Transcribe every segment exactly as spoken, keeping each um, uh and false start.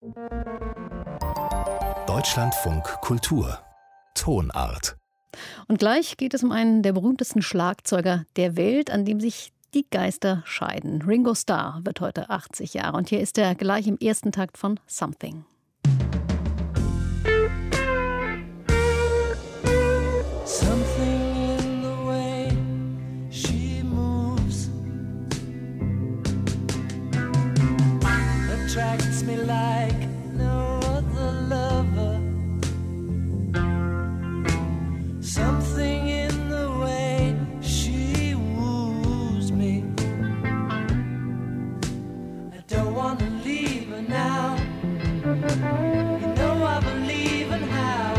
Deutschlandfunk Kultur Tonart. Und gleich geht es um einen der berühmtesten Schlagzeuger der Welt, an dem sich die Geister scheiden. Ringo Starr wird heute achtzig Jahre und hier ist er gleich im ersten Takt von Something. Something in the way she moves attracts me like no other lover. Something in the way she woos me. I don't wanna leave her now. You know I believe in how.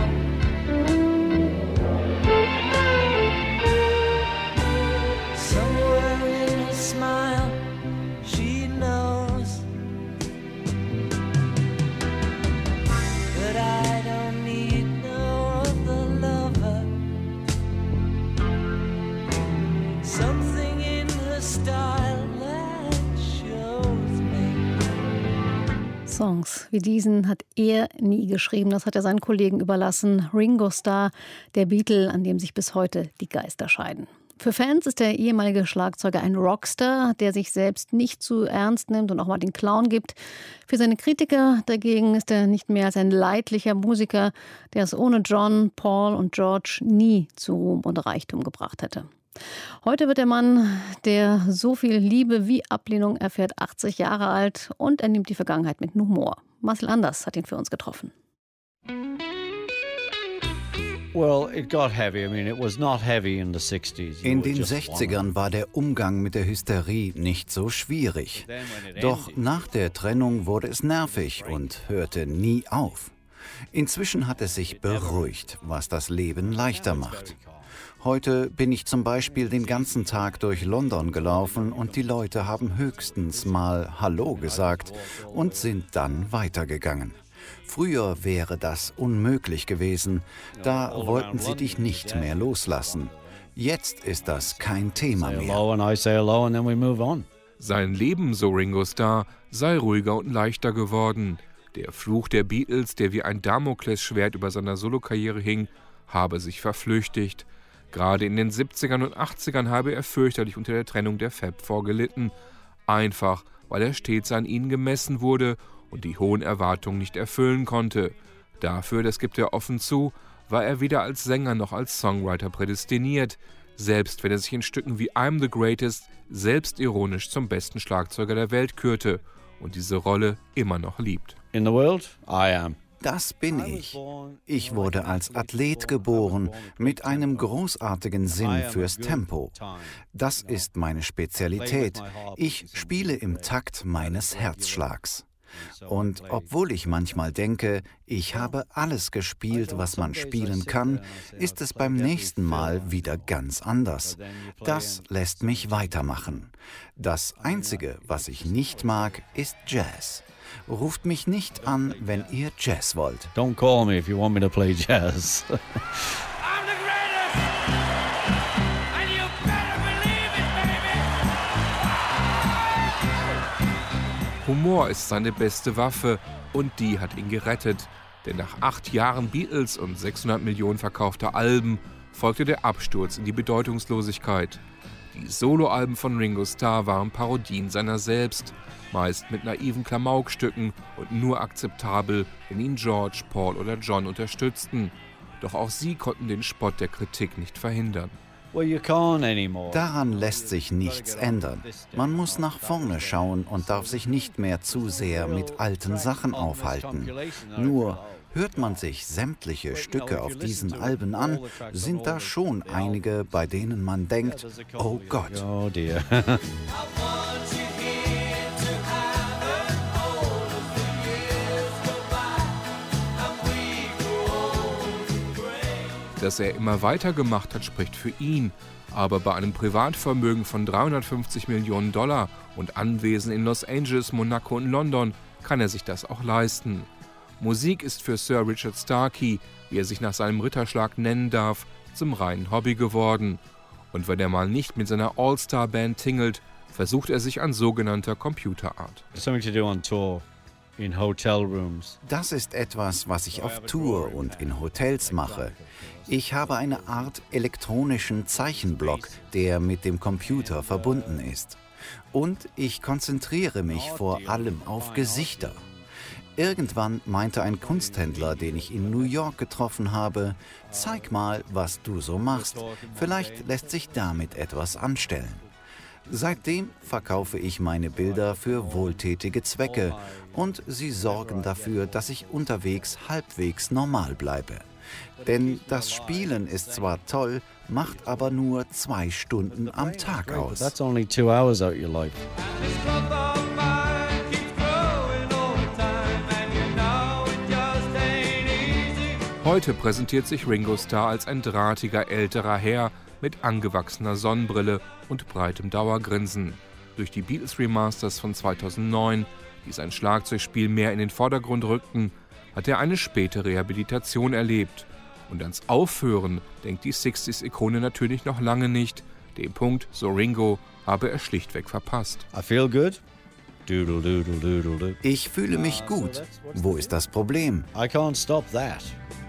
Somewhere in her smile, she knows that I don't need no other lover. Something in her style that shows me. Songs wie diesen hat er nie geschrieben, das hat er seinen Kollegen überlassen. Ringo Starr, der Beatle, an dem sich bis heute die Geister scheiden. Für Fans ist der ehemalige Schlagzeuger ein Rockstar, der sich selbst nicht zu ernst nimmt und auch mal den Clown gibt. Für seine Kritiker dagegen ist er nicht mehr als ein leidlicher Musiker, der es ohne John, Paul und George nie zu Ruhm und Reichtum gebracht hätte. Heute wird der Mann, der so viel Liebe wie Ablehnung erfährt, achtzig Jahre alt und er nimmt die Vergangenheit mit Humor. Marcel Anders hat ihn für uns getroffen. In den sechzigern war der Umgang mit der Hysterie nicht so schwierig. Doch nach der Trennung wurde es nervig und hörte nie auf. Inzwischen hat es sich beruhigt, was das Leben leichter macht. Heute bin ich zum Beispiel den ganzen Tag durch London gelaufen und die Leute haben höchstens mal Hallo gesagt und sind dann weitergegangen. Früher wäre das unmöglich gewesen, da wollten sie dich nicht mehr loslassen. Jetzt ist das kein Thema mehr. Sein Leben, so Ringo Starr, sei ruhiger und leichter geworden. Der Fluch der Beatles, der wie ein Damoklesschwert über seiner Solokarriere hing, habe sich verflüchtigt. Gerade in den siebzigern und achtzigern habe er fürchterlich unter der Trennung der Fab Four gelitten. Einfach, weil er stets an ihnen gemessen wurde und die hohen Erwartungen nicht erfüllen konnte. Dafür, das gibt er offen zu, war er weder als Sänger noch als Songwriter prädestiniert, selbst wenn er sich in Stücken wie I'm the Greatest selbstironisch zum besten Schlagzeuger der Welt kürte und diese Rolle immer noch liebt. In the world, I am. Das bin ich. Ich wurde als Athlet geboren, mit einem großartigen Sinn fürs Tempo. Das ist meine Spezialität. Ich spiele im Takt meines Herzschlags. Und obwohl ich manchmal denke, ich habe alles gespielt, was man spielen kann, ist es beim nächsten Mal wieder ganz anders. Das lässt mich weitermachen. Das Einzige, was ich nicht mag, ist Jazz. Ruft mich nicht an, wenn ihr Jazz wollt. Don't call me if you want me to play jazz. I'm the greatest! And you better believe it, baby! Humor ist seine beste Waffe und die hat ihn gerettet. Denn nach acht Jahren Beatles und sechshundert Millionen verkaufter Alben folgte der Absturz in die Bedeutungslosigkeit. Die Soloalben von Ringo Starr waren Parodien seiner selbst, meist mit naiven Klamaukstücken und nur akzeptabel, wenn ihn George, Paul oder John unterstützten. Doch auch sie konnten den Spott der Kritik nicht verhindern. Daran lässt sich nichts ändern. Man muss nach vorne schauen und darf sich nicht mehr zu sehr mit alten Sachen aufhalten. Nur hört man sich sämtliche Stücke auf diesen Alben an, sind da schon einige, bei denen man denkt, oh Gott. Oh dear. Dass er immer weitergemacht hat, spricht für ihn. Aber bei einem Privatvermögen von dreihundertfünfzig Millionen Dollar und Anwesen in Los Angeles, Monaco und London kann er sich das auch leisten. Musik ist für Sir Richard Starkey, wie er sich nach seinem Ritterschlag nennen darf, zum reinen Hobby geworden. Und wenn er mal nicht mit seiner All-Star-Band tingelt, versucht er sich an sogenannter Computerart. Something to do on tour. in hotel rooms. Das ist etwas, was ich auf Tour und in Hotels mache. Ich habe eine Art elektronischen Zeichenblock, der mit dem Computer verbunden ist. Und ich konzentriere mich vor allem auf Gesichter. Irgendwann meinte ein Kunsthändler, den ich in New York getroffen habe, zeig mal, was du so machst. Vielleicht lässt sich damit etwas anstellen. Seitdem verkaufe ich meine Bilder für wohltätige Zwecke und sie sorgen dafür, dass ich unterwegs halbwegs normal bleibe. Denn das Spielen ist zwar toll, macht aber nur zwei Stunden am Tag aus. That's only two hours out of your life. Heute präsentiert sich Ringo Starr als ein drahtiger älterer Herr mit angewachsener Sonnenbrille und breitem Dauergrinsen. Durch die Beatles Remasters von zweitausendneun, die sein Schlagzeugspiel mehr in den Vordergrund rückten, hat er eine späte Rehabilitation erlebt. Und ans Aufhören denkt die Sixties-Ikone natürlich noch lange nicht. Den Punkt, so Ringo, habe er schlichtweg verpasst. I feel good. Doodle, doodle, doodle, doodle. Ich fühle mich gut. Wo ist das Problem? I can't stop that.